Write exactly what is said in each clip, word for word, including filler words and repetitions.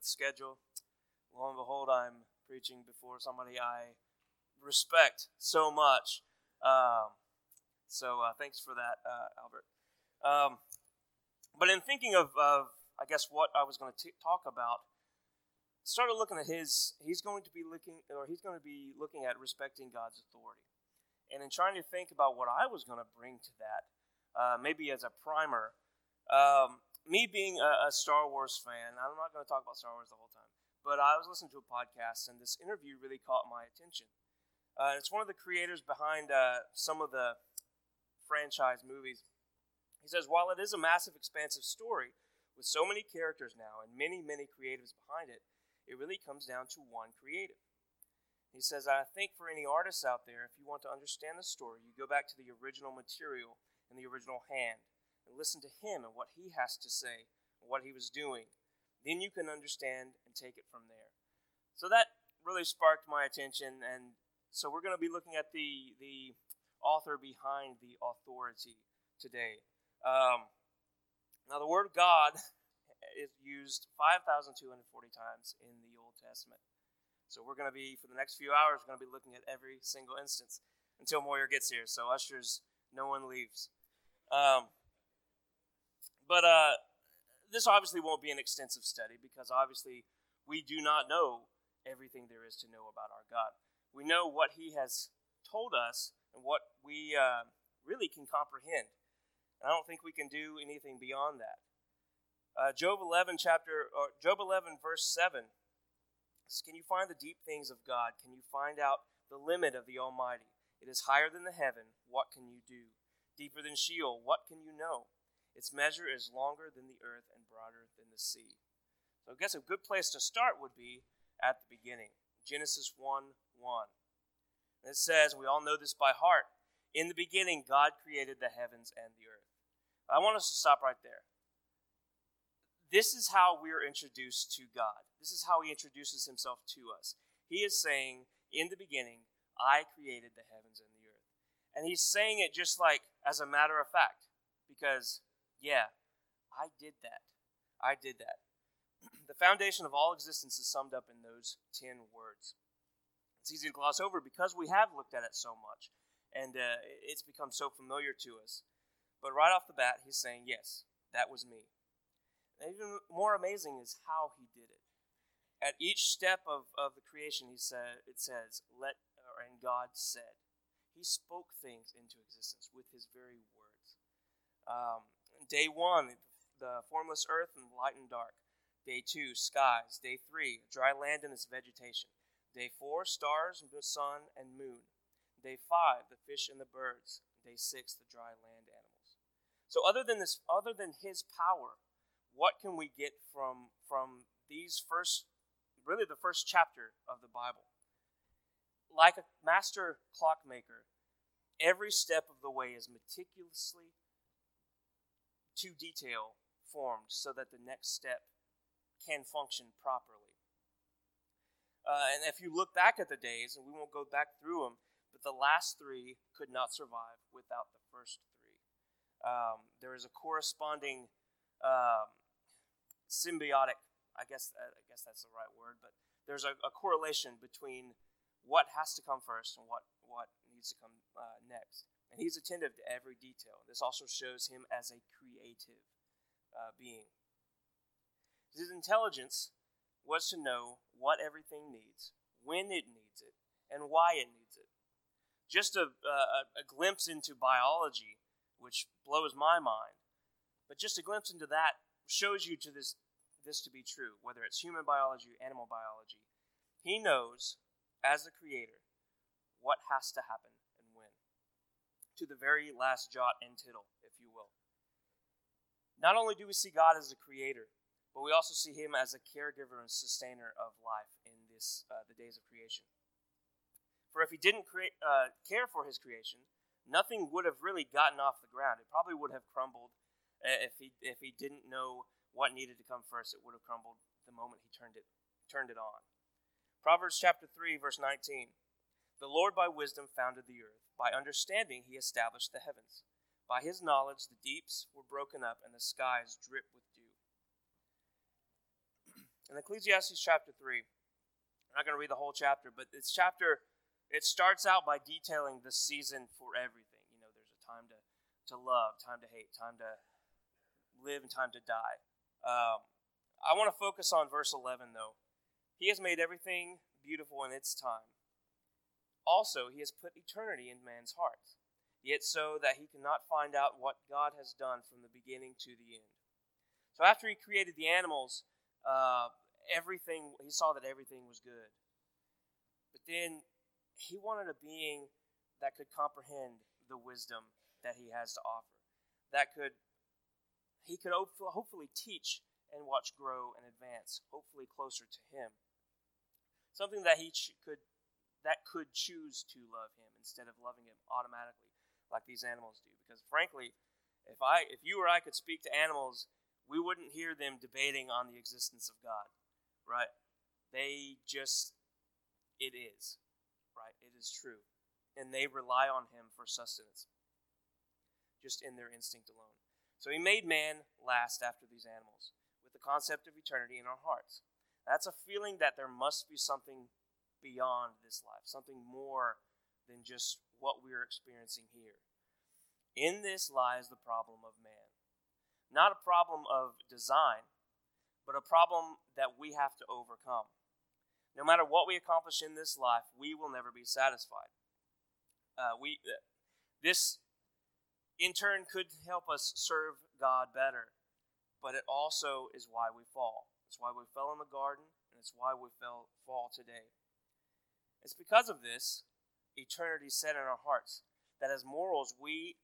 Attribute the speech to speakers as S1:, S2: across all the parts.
S1: schedule. Lo and behold, I'm preaching before somebody I respect so much. Um, so uh, thanks for that, uh, Albert. Um, but in thinking of, of, I guess, what I was going to talk about, started looking at his. He's going to be looking, or he's going to be looking at respecting God's authority, and in trying to think about what I was going to bring to that, uh, maybe as a primer. Um, me being a, a Star Wars fan, I'm not going to talk about Star Wars the whole time. But I was listening to a podcast, and this interview really caught my attention. Uh, it's one of the creators behind uh, some of the franchise movies. He says, while it is a massive, expansive story with so many characters now and many, many creatives behind it, it really comes down to one creative. He says, I think for any artists out there, if you want to understand the story, you go back to the original material and the original hand and listen to him and what he has to say and what he was doing. Then you can understand and take it from there. So that really sparked my attention, and so we're going to be looking at the the author behind the authority today. Um, now, the word God is used five thousand two hundred forty times in the Old Testament. So we're going to be, for the next few hours, we're going to be looking at every single instance until Moyer gets here. So ushers, no one leaves. Um, but... uh. This obviously won't be an extensive study because obviously we do not know everything there is to know about our God. We know what he has told us and what we uh, really can comprehend. And I don't think we can do anything beyond that. Uh, Job eleven chapter or Job eleven verse seven says, "Can you find the deep things of God? Can you find out the limit of the Almighty? It is higher than the heaven. What can you do? Deeper than Sheol. What can you know? Its measure is longer than the earth and broader than the sea." So I guess a good place to start would be at the beginning. Genesis one one. And it says, we all know this by heart, in the beginning God created the heavens and the earth. I want us to stop right there. This is how we are introduced to God. This is how he introduces himself to us. He is saying, in the beginning, I created the heavens and the earth. And he's saying it just like as a matter of fact, because yeah, I did that. I did that. The foundation of all existence is summed up in those ten words. It's easy to gloss over because we have looked at it so much, and uh, it's become so familiar to us. But right off the bat, he's saying, yes, that was me. And even more amazing is how he did it. At each step of, of the creation, he said, it says, "Let," and God said. He spoke things into existence with his very words. Um, Day one, the formless earth and light and dark. Day two, skies. Day three, dry land and its vegetation. Day four, stars, sun, and moon. Day five, the fish and the birds. Day six, the dry land animals. So other than this, other than his power, what can we get from, from these first, really the first chapter of the Bible? Like a master clockmaker, every step of the way is meticulously to detail formed so that the next step can function properly. Uh, and if you look back at the days, and we won't go back through them, but the last three could not survive without the first three. Um, there is a corresponding um, symbiotic, I guess I guess that's the right word, but there's a, a correlation between what has to come first and what, what needs to come uh, next. And he's attentive to every detail. This also shows him as a creative uh, being. His intelligence was to know what everything needs, when it needs it, and why it needs it. Just a, a, a glimpse into biology, which blows my mind, but just a glimpse into that shows you to this, this to be true, whether it's human biology or animal biology. He knows, as the creator, what has to happen and when, to the very last jot and tittle, if you will. Not only do we see God as a creator, but we also see him as a caregiver and sustainer of life in this uh, the days of creation. For if he didn't create, uh, care for his creation, nothing would have really gotten off the ground. It probably would have crumbled uh, if he if he didn't know what needed to come first. It would have crumbled the moment he turned it turned it on. Proverbs chapter three, verse nineteen. The Lord by wisdom founded the earth. By understanding he established the heavens. By his knowledge the deeps were broken up and the skies drip with dew. In Ecclesiastes chapter three, I'm not going to read the whole chapter, but this chapter, it starts out by detailing the season for everything. You know, there's a time to, to love, time to hate, time to live, and time to die. Um, I want to focus on verse eleven, though. He has made everything beautiful in its time. Also, he has put eternity in man's heart, yet so that he cannot find out what God has done from the beginning to the end. So after he created the animals, uh, everything he saw that everything was good. But then he wanted a being that could comprehend the wisdom that he has to offer. That could he could hopefully teach and watch grow and advance, hopefully closer to him. Something that he could that could choose to love him instead of loving him automatically like these animals do. Because frankly, if I if you or I could speak to animals, we wouldn't hear them debating on the existence of God. Right? They just, it is. Right? It is true. And they rely on him for sustenance. Just in their instinct alone. So he made man last after these animals, with the concept of eternity in our hearts. That's a feeling that there must be something beyond this life, something more than just what we're experiencing here. In this lies the problem of man. Not a problem of design, but a problem that we have to overcome. No matter what we accomplish in this life, we will never be satisfied. Uh, we uh, this, in turn, could help us serve God better, but it also is why we fall. It's why we fell in the garden, and it's why we fell, fall today. It's because of this, eternity set in our hearts, that as mortals, we,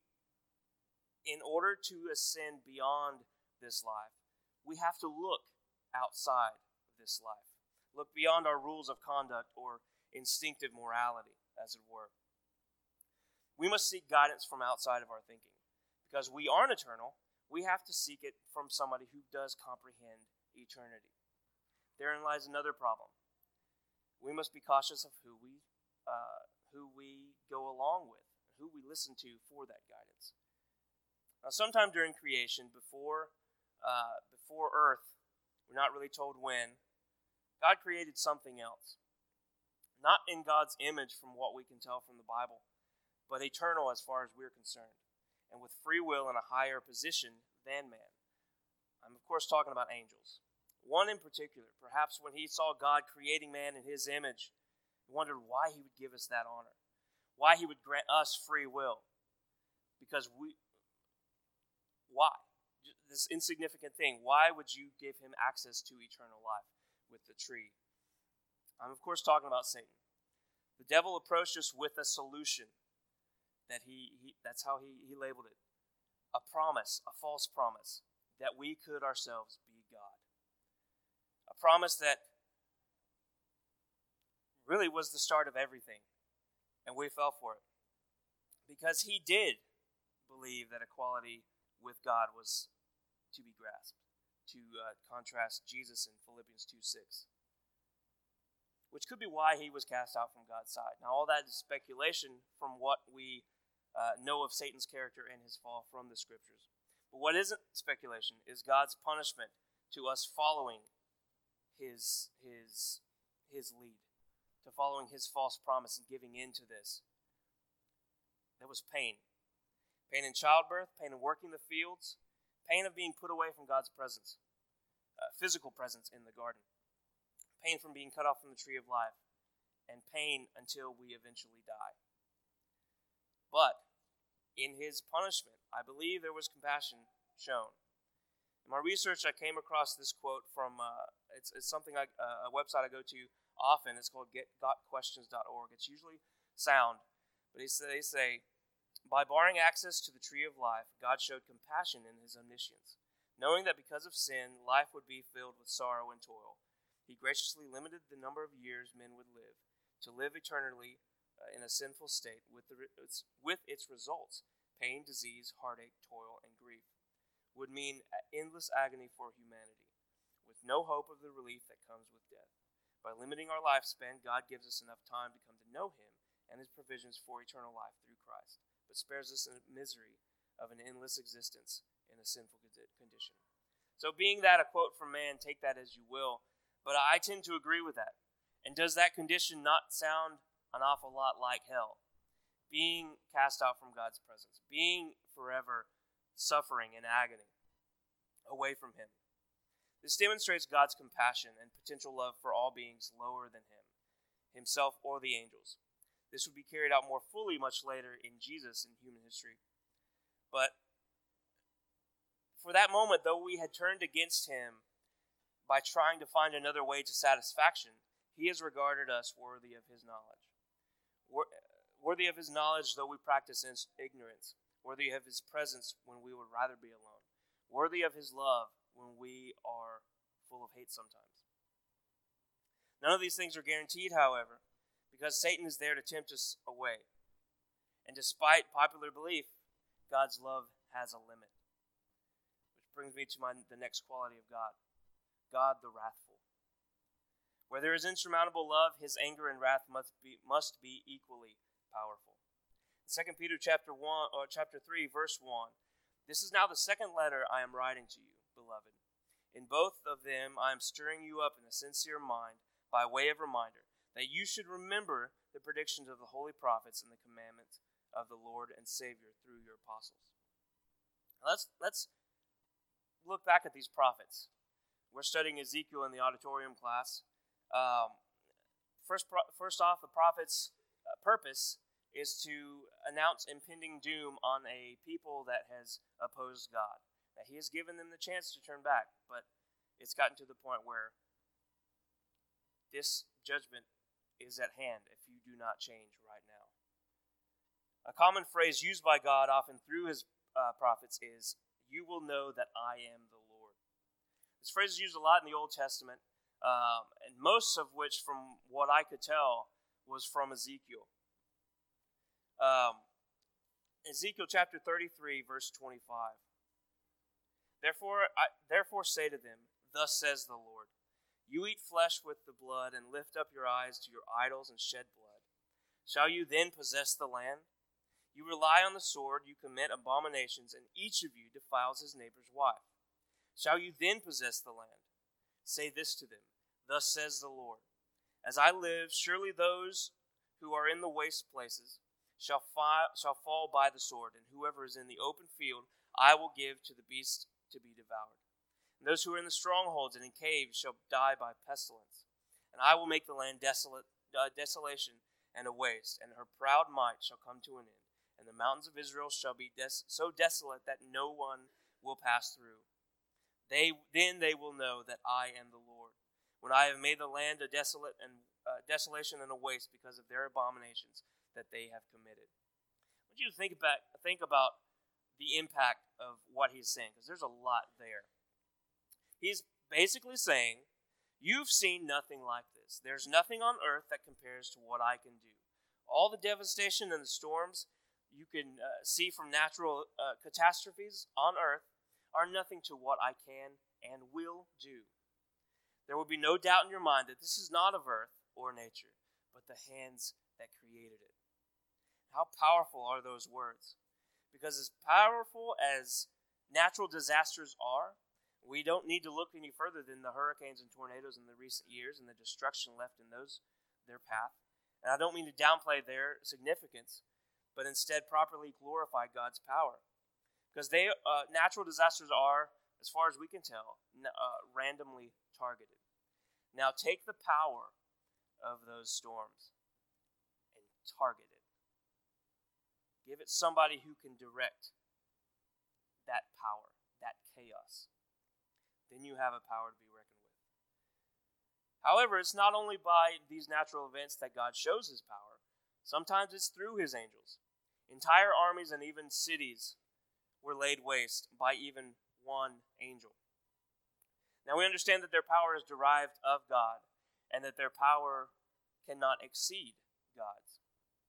S1: in order to ascend beyond this life, we have to look outside of this life. Look beyond our rules of conduct or instinctive morality, as it were. We must seek guidance from outside of our thinking. Because we aren't eternal, we have to seek it from somebody who does comprehend eternity. Therein lies another problem. We must be cautious of who we uh, who we go along with, who we listen to for that guidance. Now, sometime during creation, before uh, before Earth, we're not really told when, God created something else. Not in God's image from what we can tell from the Bible, but eternal as far as we're concerned, and with free will in a higher position than man. I'm, of course, talking about angels. One in particular, perhaps when he saw God creating man in his image, he wondered why he would give us that honor, why he would grant us free will. Because we, why? This insignificant thing, why would you give him access to eternal life with the tree? I'm, of course, talking about Satan. The devil approached us with a solution. That he, he that's how he, he labeled it. A promise, a false promise, that we could ourselves be God. A promise that really was the start of everything, and we fell for it. Because he did believe that equality with God was to be grasped, to uh, contrast Jesus in Philippians two six. Which could be why he was cast out from God's side. Now, all that is speculation from what we Uh, know of Satan's character and his fall from the scriptures. But what isn't speculation is God's punishment to us following his his his lead, to following his false promise and giving in to this. There was pain. Pain in childbirth, pain in working the fields, pain of being put away from God's presence, uh, physical presence in the garden, pain from being cut off from the tree of life, and pain until we eventually die. But in his punishment, I believe there was compassion shown. In my research, I came across this quote from, uh, it's, it's something, I, uh, a website I go to often. It's called get got questions dot org. It's usually sound, but they say, they say, by barring access to the tree of life, God showed compassion in his omniscience. Knowing that because of sin, life would be filled with sorrow and toil, he graciously limited the number of years men would live, to live eternally Uh, in a sinful state with, the, its, with its results, pain, disease, heartache, toil, and grief, would mean endless agony for humanity, with no hope of the relief that comes with death. By limiting our lifespan, God gives us enough time to come to know him and his provisions for eternal life through Christ, but spares us the misery of an endless existence in a sinful condition. So being that a quote from man, take that as you will, But I tend to agree with that. And does that condition not sound an awful lot like hell? Being cast out from God's presence, being forever suffering in agony away from Him. This demonstrates God's compassion and potential love for all beings lower than Him, Himself or the angels. This would be carried out more fully much later in Jesus in human history. But for that moment, though we had turned against Him by trying to find another way to satisfaction, He has regarded us worthy of His knowledge. Worthy of His knowledge, though we practice ignorance. Worthy of His presence when we would rather be alone. Worthy of His love when we are full of hate sometimes. None of these things are guaranteed, however, because Satan is there to tempt us away. And despite popular belief, God's love has a limit. Which brings me to my, the next quality of God. God the wrathful. Where there is insurmountable love, His anger and wrath must be must be equally powerful. Second Peter chapter one or chapter three, verse one. This is now the second letter I am writing to you, beloved. In both of them I am stirring you up in a sincere mind by way of reminder, that you should remember the predictions of the holy prophets and the commandments of the Lord and Savior through your apostles. Now let's let's look back at these prophets. We're studying Ezekiel in the auditorium class. Um, first, first off, the prophet's uh, purpose is to announce impending doom on a people that has opposed God. That He has given them the chance to turn back, but it's gotten to the point where this judgment is at hand if you do not change right now. A common phrase used by God often through His uh, prophets is, "You will know that I am the Lord." This phrase is used a lot in the Old Testament, um, and most of which, from what I could tell, was from Ezekiel. Um, Ezekiel chapter thirty-three, verse twenty-five. Therefore, I, therefore say to them, thus says the Lord, you eat flesh with the blood, and lift up your eyes to your idols and shed blood. Shall you then possess the land? You rely on the sword, you commit abominations, and each of you defiles his neighbor's wife. Shall you then possess the land? Say this to them, thus says the Lord, as I live, surely those who are in the waste places shall, fi- shall fall by the sword, and whoever is in the open field I will give to the beast to be devoured. And those who are in the strongholds and in caves shall die by pestilence. And I will make the land desolate, uh, desolation and a waste, and her proud might shall come to an end. And the mountains of Israel shall be des- so desolate that no one will pass through. They then they will know that I am the Lord, when I have made the land a desolate and uh, desolation and a waste because of their abominations that they have committed. I want you to think about think about the impact of what he's saying, because there's a lot there. He's basically saying, you've seen nothing like this. There's nothing on earth that compares to what I can do. All the devastation and the storms you can uh, see from natural uh, catastrophes on earth are nothing to what I can and will do. There will be no doubt in your mind that this is not of earth or nature, but the hands that created it. How powerful are those words? Because as powerful as natural disasters are, we don't need to look any further than the hurricanes and tornadoes in the recent years and the destruction left in those their path. And I don't mean to downplay their significance, but instead properly glorify God's power. Because they uh, natural disasters are, as far as we can tell, uh, randomly targeted. Now take the power of those storms and target it. Give it somebody who can direct that power, that chaos. Then you have a power to be reckoned with. However, it's not only by these natural events that God shows his power. Sometimes it's through his angels. Entire armies and even cities were laid waste by even one angel. Now we understand that their power is derived of God, and that their power cannot exceed God's.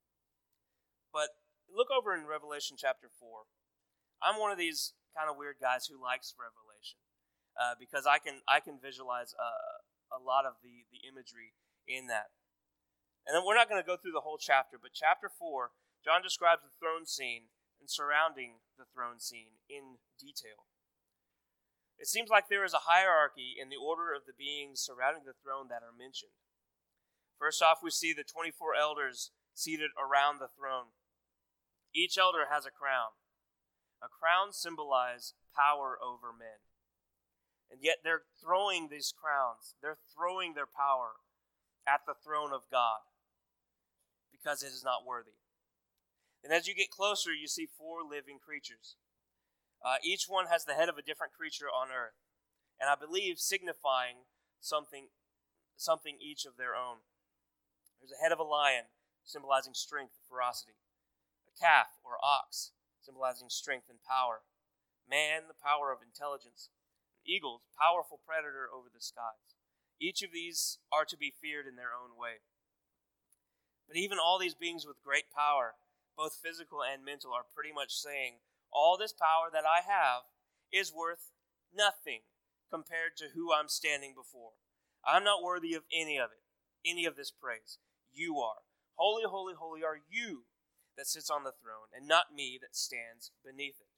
S1: But look over in Revelation chapter four. I'm one of these kind of weird guys who likes Revelation. Uh, because I can I can visualize uh, a lot of the, the imagery in that. And then we're not going to go through the whole chapter, but chapter four, John describes the throne scene and surrounding the throne scene in detail. It seems like there is a hierarchy in the order of the beings surrounding the throne that are mentioned. First off, we see the twenty-four elders seated around the throne. Each elder has a crown. A crown symbolizes power over men. And yet they're throwing these crowns, they're throwing their power at the throne of God because it is not worthy. And as you get closer, you see four living creatures. Uh, each one has the head of a different creature on earth, and I believe signifying something, something each of their own. There's a head of a lion, symbolizing strength and ferocity. A calf or ox, symbolizing strength and power. Man, the power of intelligence. Eagles, powerful predator over the skies. Each of these are to be feared in their own way. But even all these beings with great power, both physical and mental, are pretty much saying, all this power that I have is worth nothing compared to who I'm standing before. I'm not worthy of any of it, any of this praise. You are. Holy, holy, holy are you that sits on the throne, and not me that stands beneath it.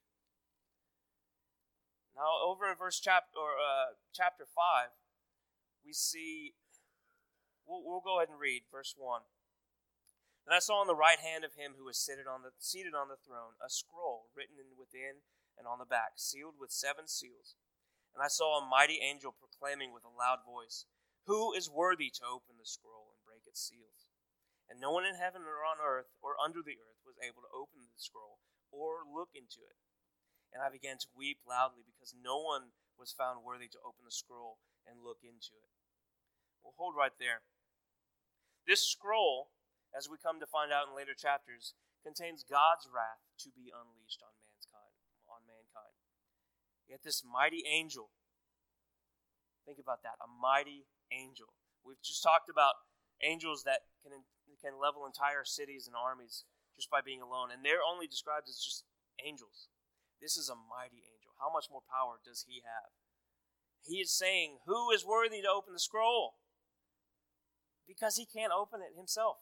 S1: Now, over in verse chapter or uh, chapter five, we see. We'll, we'll go ahead and read verse one. And I saw on the right hand of him who was seated on the seated on the throne a scroll written in within and on the back, sealed with seven seals. And I saw a mighty angel proclaiming with a loud voice, "Who is worthy to open the scroll and break its seals?" And no one in heaven or on earth or under the earth was able to open the scroll or look into it. And I began to weep loudly because no one was found worthy to open the scroll and look into it. We'll hold right there. This scroll, as we come to find out in later chapters, contains God's wrath to be unleashed on mankind. On mankind. Yet this mighty angel, think about that, a mighty angel. We've just talked about angels that can can level entire cities and armies just by being alone, and they're only described as just angels. This is a mighty angel. How much more power does he have? He is saying, who is worthy to open the scroll? Because he can't open it himself.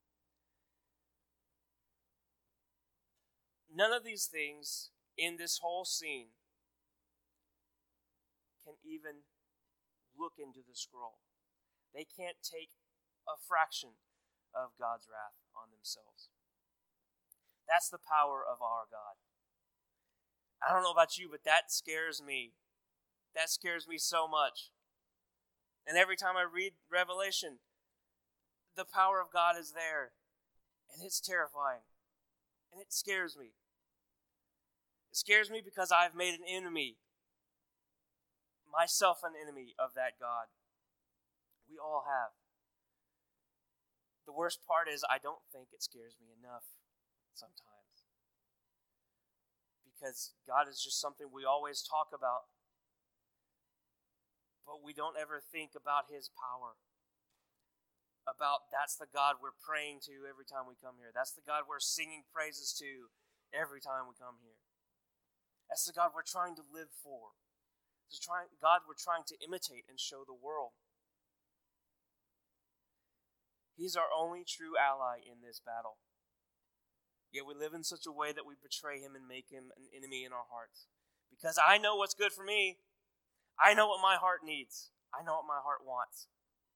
S1: None of these things in this whole scene can even look into the scroll. They can't take a fraction of God's wrath on themselves. That's the power of our God. I don't know about you, but that scares me. That scares me so much. And every time I read Revelation, the power of God is there. And it's terrifying. And it scares me. It scares me because I've made an enemy. Myself an enemy of that God. We all have. The worst part is I don't think it scares me enough sometimes. Because God is just something we always talk about, but we don't ever think about his power. About that's the God we're praying to every time we come here. That's the God we're singing praises to every time we come here. That's the God we're trying to live for. It's the God we're trying to imitate and show the world. He's our only true ally in this battle. Yet we live in such a way that we betray him and make him an enemy in our hearts. Because I know what's good for me. I know what my heart needs. I know what my heart wants.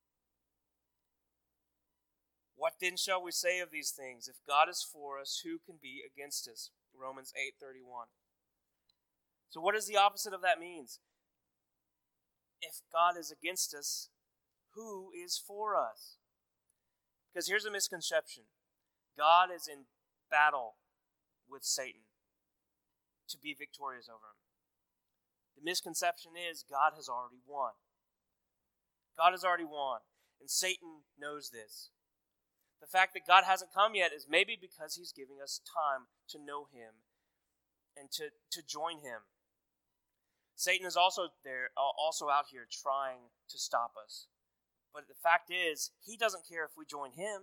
S1: What then shall we say of these things? If God is for us, who can be against us? Romans eight thirty-one. So what is the opposite of that means? If God is against us, who is for us? Because here's a misconception. God is in battle with Satan to be victorious over him. The misconception is God has already won. God has already won, and Satan knows this. The fact that God hasn't come yet is maybe because he's giving us time to know him and to, to join him. Satan is also there, also out here trying to stop us. But the fact is, he doesn't care if we join him.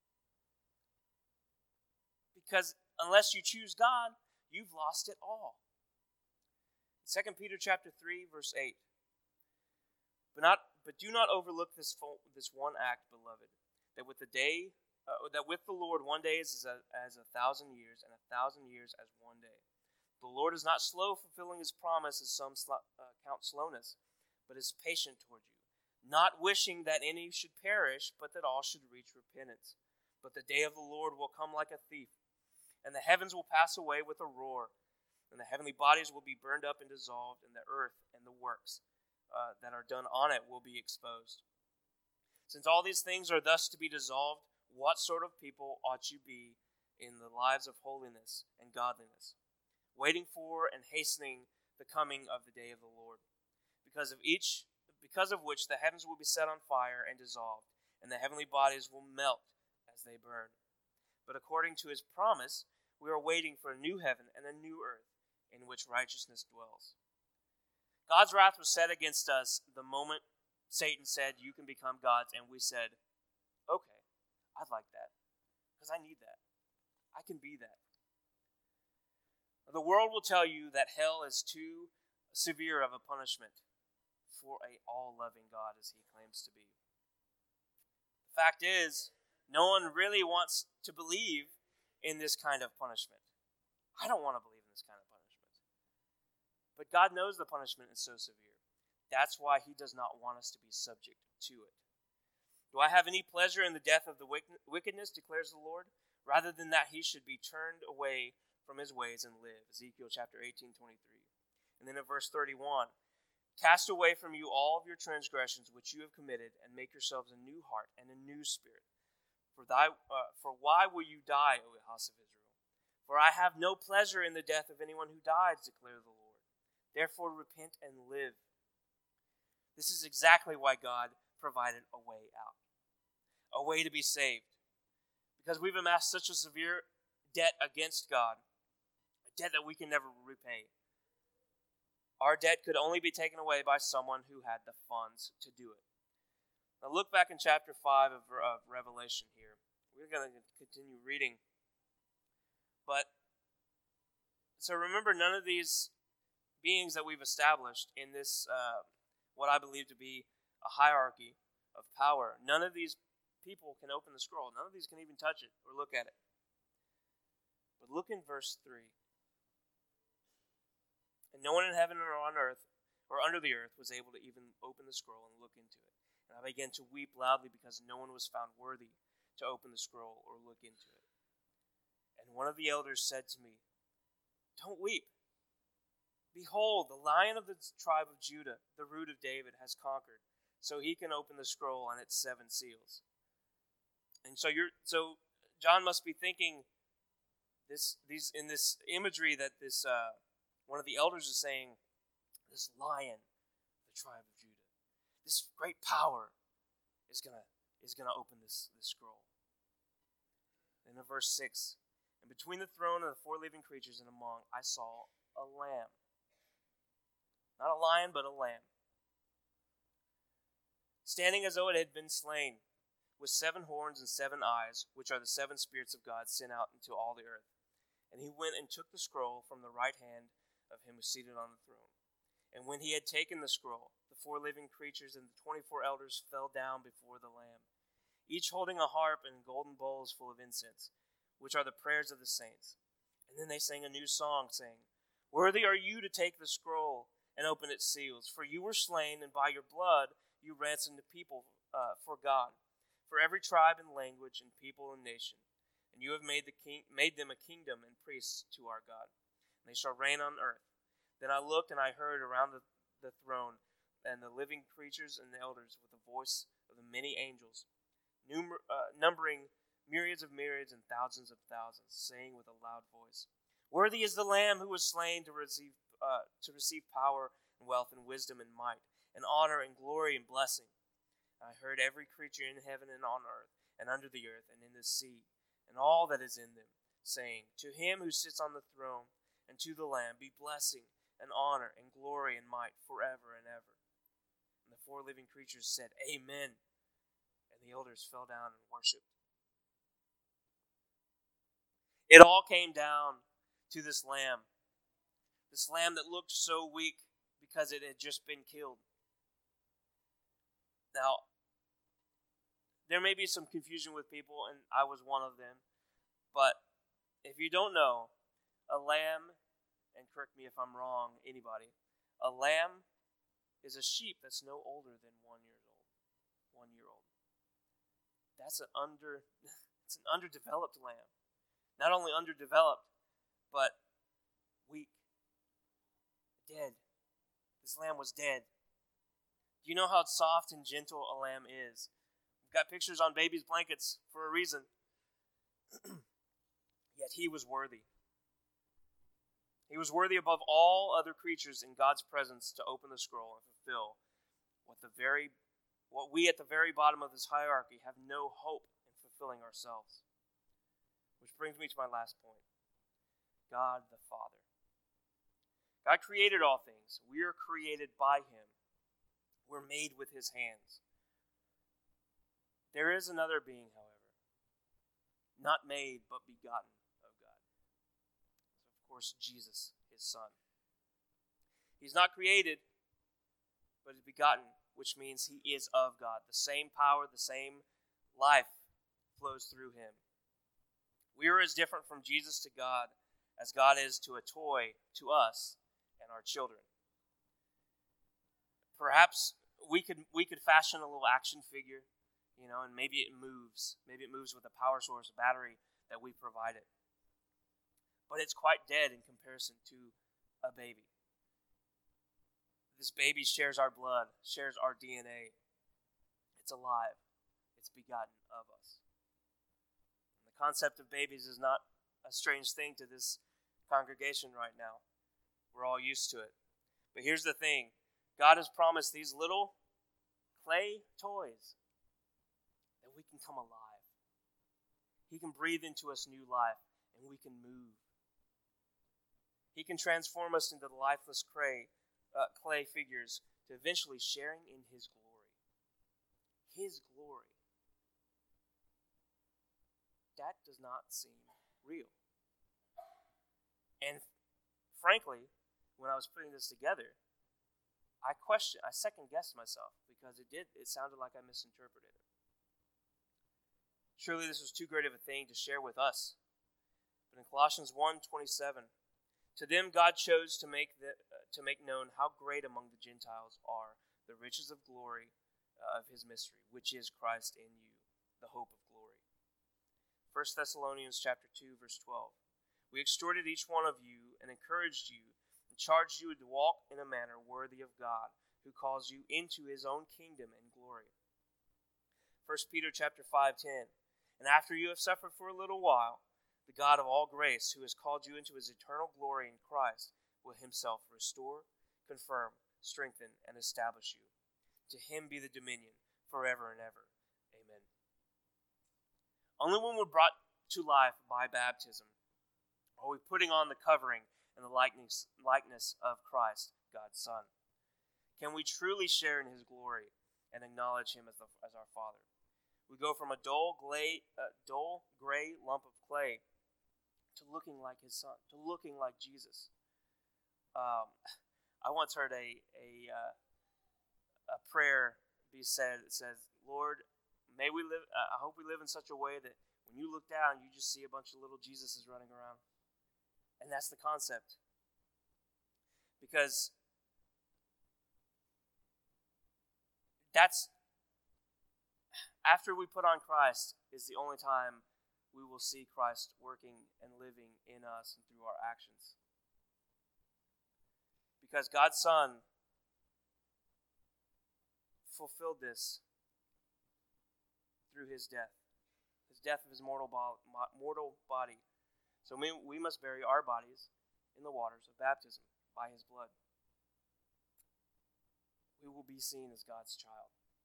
S1: Because unless you choose God, you've lost it all. Second Peter chapter three, verse eight. But not, but do not overlook this this one act, beloved, that with the day, uh, that with the Lord one day is as a, as a thousand years, and a thousand years as one day. The Lord is not slow fulfilling his promise, as some sl- uh, count slowness, but is patient toward you, not wishing that any should perish, but that all should reach repentance. But the day of the Lord will come like a thief, and the heavens will pass away with a roar, and the heavenly bodies will be burned up and dissolved, and the earth and the works uh, that are done on it will be exposed. Since all these things are thus to be dissolved, what sort of people ought you be in the lives of holiness and godliness, waiting for and hastening the coming of the day of the Lord, because of each, because of which the heavens will be set on fire and dissolved, and the heavenly bodies will melt as they burn. But according to his promise, we are waiting for a new heaven and a new earth in which righteousness dwells. God's wrath was set against us the moment Satan said, "You can become gods," and we said, "Okay, I'd like that, because I need that. I can be that." The world will tell you that hell is too severe of a punishment for a all-loving God as he claims to be. The fact is, no one really wants to believe in this kind of punishment. I don't want to believe in this kind of punishment. But God knows the punishment is so severe. That's why he does not want us to be subject to it. Do I have any pleasure in the death of the wickedness, declares the Lord, rather than that he should be turned away from his ways and live? Ezekiel chapter eighteen, twenty-three. And then in verse thirty-one, cast away from you all of your transgressions which you have committed, and make yourselves a new heart and a new spirit. For thy, uh, for why will you die, O house of Israel? For I have no pleasure in the death of anyone who dies, declares the Lord. Therefore repent and live. This is exactly why God provided a way out, a way to be saved. Because we've amassed such a severe debt against God, a debt that we can never repay. Our debt could only be taken away by someone who had the funds to do it. Now look back in chapter five of, of Revelation here. We're going to continue reading. But, so remember, none of these beings that we've established in this, uh, what I believe to be a hierarchy of power, none of these people can open the scroll. None of these can even touch it or look at it. But look in verse three. And no one in heaven or on earth or under the earth was able to even open the scroll and look into it. And I began to weep loudly because no one was found worthy to open the scroll or look into it. And one of the elders said to me, "Don't weep. Behold, the Lion of the tribe of Judah, the Root of David, has conquered, so he can open the scroll and its seven seals." And so you're so John must be thinking this these in this imagery that this uh, one of the elders is saying, this Lion, the tribe of Judah, this great power is gonna is gonna open this, this scroll. And in verse six, and between the throne and the four living creatures and among, I saw a lamb. Not a lion, but a lamb. Standing as though it had been slain, with seven horns and seven eyes, which are the seven spirits of God sent out into all the earth. And he went and took the scroll from the right hand of him who was seated on the throne. And when he had taken the scroll, the four living creatures and the twenty-four elders fell down before the Lamb, each holding a harp and golden bowls full of incense, which are the prayers of the saints. And then they sang a new song, saying, "Worthy are you to take the scroll and open its seals, for you were slain, and by your blood you ransomed the people uh, for God, for every tribe and language and people and nation. And you have made the king, made them a kingdom and priests to our God. And they shall reign on earth." Then I looked, and I heard around the, the throne and the living creatures and the elders with the voice of the many angels, numer, uh, numbering myriads of myriads and thousands of thousands, saying with a loud voice, "Worthy is the Lamb who was slain to receive uh, to receive power and wealth and wisdom and might and honor and glory and blessing." And I heard every creature in heaven and on earth and under the earth and in the sea and all that is in them, saying, "To him who sits on the throne and to the Lamb be blessing and honor and glory and might forever and ever." And the four living creatures said, "Amen." And the elders fell down and worshipped. It all came down to this lamb. This lamb that looked so weak because it had just been killed. Now, there may be some confusion with people, and I was one of them. But if you don't know, a lamb and correct me if I'm wrong, anybody, a lamb is a sheep that's no older than one year old. One year old. That's an under, it's an underdeveloped lamb. Not only underdeveloped, but weak, dead. This lamb was dead. Do you know how soft and gentle a lamb is? We've got pictures on babies' blankets for a reason. Yet he was worthy. He was worthy above all other creatures in God's presence to open the scroll and fulfill what the very, what we at the very bottom of this hierarchy have no hope in fulfilling ourselves. Which brings me to my last point. God the Father. God created all things. We are created by Him. We're made with His hands. There is another being, however, not made but begotten of God. So, of course, Jesus, His Son. He's not created, but is begotten, which means He is of God. The same power, the same life flows through Him. We are as different from Jesus to God as God is to a toy to us and our children. Perhaps we could we could fashion a little action figure, you know, and maybe it moves. Maybe it moves with a power source, a battery that we provide it. But it's quite dead in comparison to a baby. This baby shares our blood, shares our D N A. It's alive. It's begotten of us. And the concept of babies is not a strange thing to this congregation right now. We're all used to it. But here's the thing. God has promised these little clay toys that we can come alive. He can breathe into us new life, and we can move. He can transform us into the lifeless clay, uh, clay figures to eventually sharing in His glory. His glory. That does not seem real. And frankly, when I was putting this together, I questioned, I second-guessed myself because it did, it sounded like I misinterpreted it. Surely this was too great of a thing to share with us. But in Colossians one twenty-seven, to them God chose to make the, uh, to make known how great among the Gentiles are the riches of glory uh, of His mystery, which is Christ in you, the hope of glory. First Thessalonians chapter two, verse twelve. We exhorted each one of you and encouraged you and charged you to walk in a manner worthy of God, who calls you into His own kingdom and glory. First Peter chapter five, ten. And after you have suffered for a little while, the God of all grace, who has called you into His eternal glory in Christ, will Himself restore, confirm, strengthen, and establish you. To Him be the dominion forever and ever. Amen. Only when we're brought to life by baptism are we putting on the covering and the likeness, likeness of Christ, God's Son. Can we truly share in His glory and acknowledge Him as, the, as our Father? We go from a dull, gray, uh, dull, gray lump of clay to looking like His Son, to looking like Jesus. Um, I once heard a a, uh, a prayer be said that says, "Lord, may we live. Uh, I hope we live in such a way that when you look down, you just see a bunch of little Jesuses running around." And that's the concept. Because that's, after we put on Christ, is the only time we will see Christ working and living in us and through our actions. Because God's Son fulfilled this through His death. His death of His mortal, bo- mortal body. So we, we must bury our bodies in the waters of baptism by His blood. We will be seen as God's child.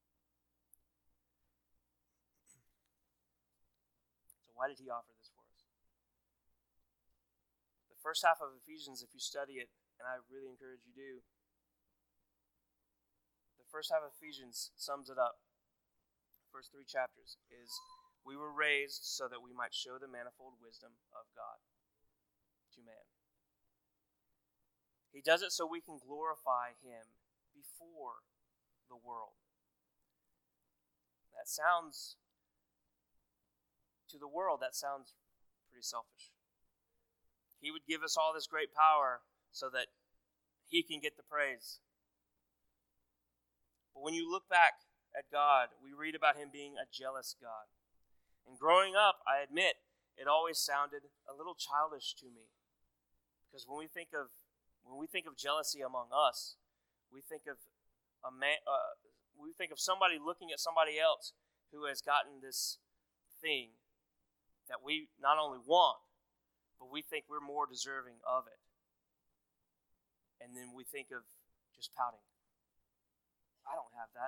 S1: So why did He offer this for us? The first half of Ephesians, if you study it, and I really encourage you to, the first half of Ephesians sums it up. The first three chapters is, we were raised so that we might show the manifold wisdom of God to man. He does it so we can glorify Him before the world. That sounds, to the world, that sounds pretty selfish. He would give us all this great power so that he can get the praise. But when you look back at God, we read about him being a jealous God. And growing up, I admit, it always sounded a little childish to me. Because when we think of when we think of jealousy among us, we think of a man uh, we think of somebody looking at somebody else who has gotten this thing that we not only want, but we think we're more deserving of it. And then we think of just pouting. I don't have that.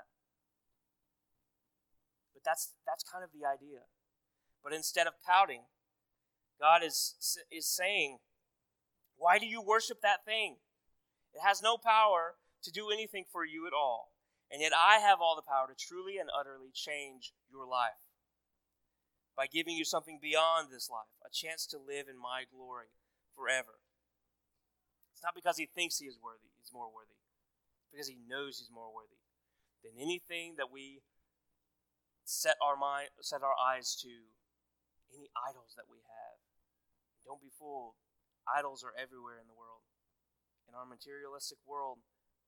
S1: But that's that's kind of the idea. But instead of pouting, God is is saying, why do you worship that thing? It has no power to do anything for you at all. And yet I have all the power to truly and utterly change your life by giving you something beyond this life, a chance to live in my glory forever. It's not because he thinks he is worthy, he's more worthy. It's because he knows he's more worthy than anything that we set our mind, set our eyes to, any idols that we have. Don't be fooled. Idols are everywhere in the world. In our materialistic world,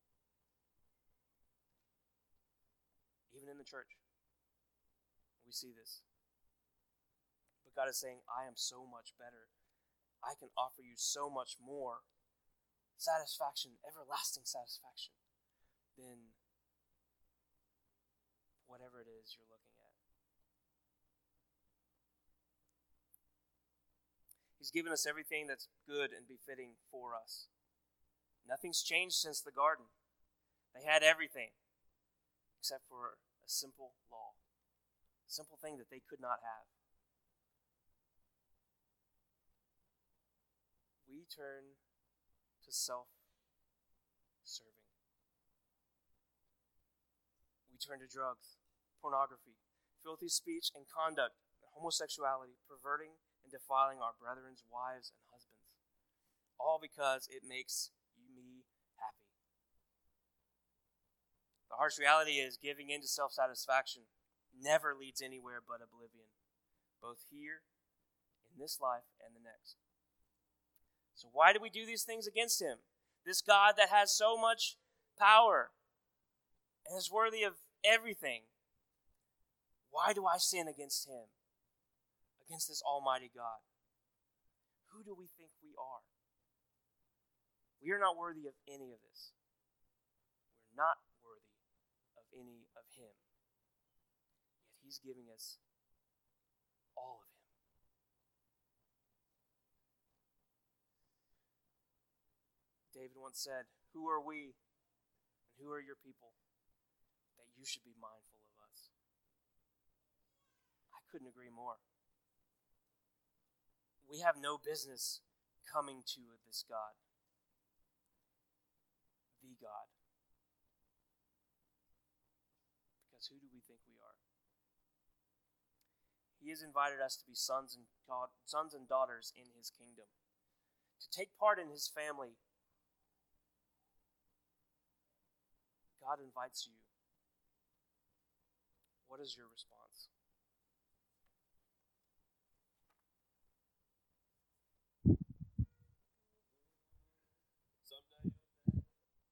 S1: even in the church, we see this. But God is saying, I am so much better. I can offer you so much more satisfaction, everlasting satisfaction, than whatever it is you're looking at. He's given us everything that's good and befitting for us. Nothing's changed since the garden. They had everything except for a simple law, a simple thing that they could not have. We turn to self-serving. We turn to drugs, pornography, filthy speech and conduct, homosexuality, perverting and defiling our brethren's wives and husbands, all because it makes me happy. The harsh reality is giving in to self-satisfaction never leads anywhere but oblivion, both here, in this life, and the next. So why do we do these things against him? This God that has so much power and is worthy of everything. Why do I sin against him? Against this almighty God? Who do we think we are? We are not worthy of any of this. We're not worthy of any of him. Yet he's giving us all of him. David once said, who are we and who are your people that you should be mindful of us? I couldn't agree more. We have no business coming to this God, the God. Because who do we think we are? He has invited us to be sons and God, sons and daughters in his kingdom, to take part in his family. God invites you. What is your response?